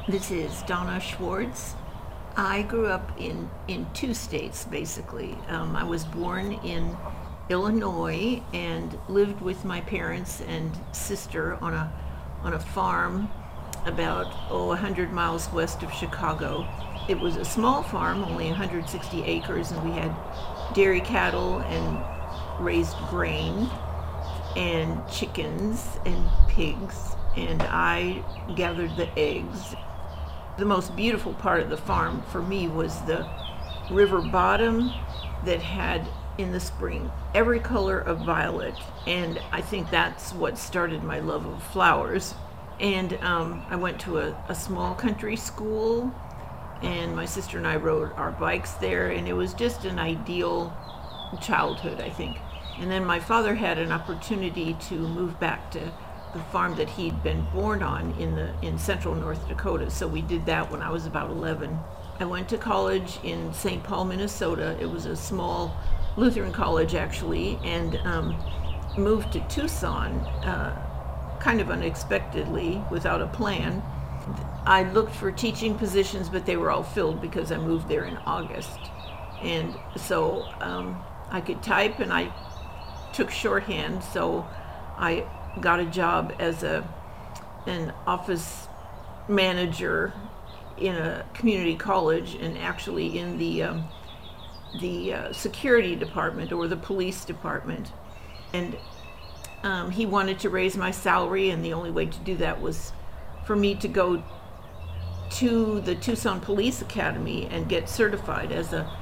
This is Donna Schwartz. I grew up in two states, basically. I was born in Illinois and lived with my parents and sister on a farm about 100 miles west of Chicago. It was a small farm, only 160 acres, and we had dairy cattle and raised grain and chickens and pigs, and I gathered the eggs. The most beautiful part of the farm for me was the river bottom that had, in the spring, every color of violet, and I think that's what started my love of flowers. And I went to a small country school, and my sister and I rode our bikes there, and it was just an ideal childhood, I think. And then my father had an opportunity to move back to the farm that he'd been born on in central North Dakota, so we did that when I was about 11. I went to college in St. Paul, Minnesota. It was a small Lutheran college, actually, and moved to Tucson kind of unexpectedly, without a plan. I looked for teaching positions, but they were all filled because I moved there in August. And so I could type, and I took shorthand, so I got a job as an office manager in a community college, and actually in the security department, or the police department. And he wanted to raise my salary, and the only way to do that was for me to go to the Tucson Police Academy and get certified as a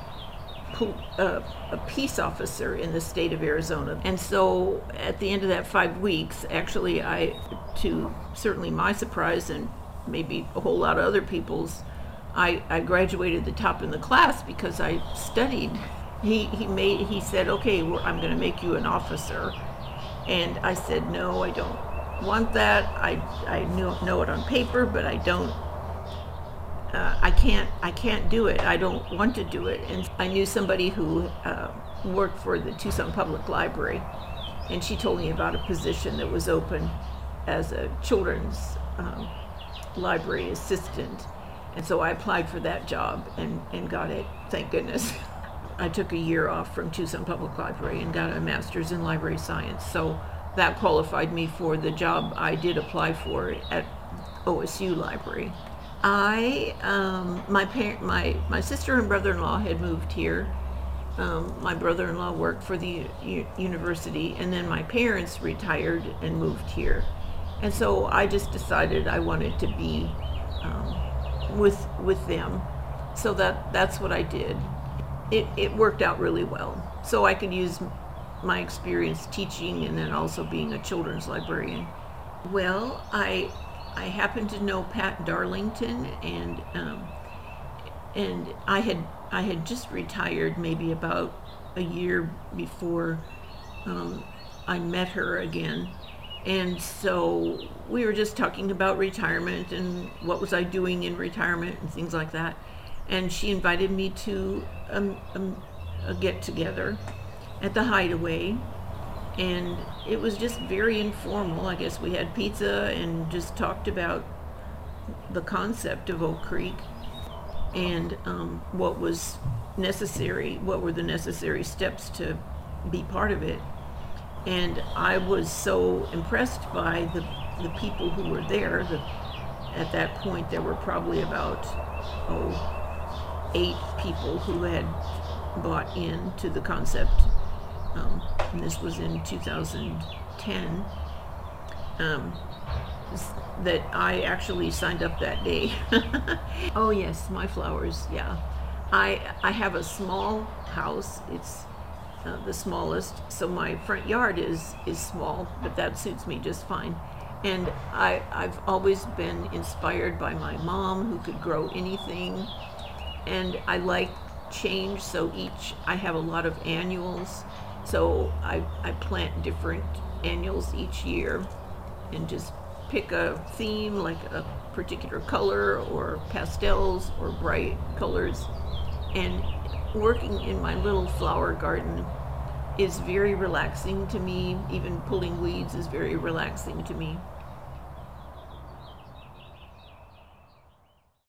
peace officer in the state of Arizona. And so at the end of that 5 weeks, actually, to certainly my surprise and maybe a whole lot of other people's, I graduated the top in the class because I studied. He said, okay, I'm going to make you an officer. And I said, no, I don't want that. I know it on paper, but I don't. I can't do it. I don't want to do it. And I knew somebody who worked for the Tucson Public Library, and she told me about a position that was open as a children's library assistant. And so I applied for that job and got it, thank goodness. I took a year off from Tucson Public Library and got a master's in library science. So that qualified me for the job I did apply for at OSU Library. My sister and brother-in-law had moved here. My brother-in-law worked for the university, and then my parents retired and moved here. And so I just decided I wanted to be with them. So that's what I did. It worked out really well. So I could use my experience teaching and then also being a children's librarian. Well, I happened to know Pat Darlington, and I had just retired maybe about a year before I met her again, and so we were just talking about retirement and what was I doing in retirement and things like that, and she invited me to a get-together at the Hideaway. And it was just very informal. I guess we had pizza and just talked about the concept of Oak Creek and what was necessary, what were the necessary steps to be part of it. And I was so impressed by the people who were there. At that point, there were probably about 8 people who had bought into the concept. And this was in 2010, that I actually signed up that day. Oh yes, my flowers, yeah. I have a small house. It's the smallest, so my front yard is small, but that suits me just fine. And I've always been inspired by my mom, who could grow anything, and I like change, so I have a lot of annuals. So I plant different annuals each year and just pick a theme, like a particular color or pastels or bright colors. And working in my little flower garden is very relaxing to me. Even pulling weeds is very relaxing to me.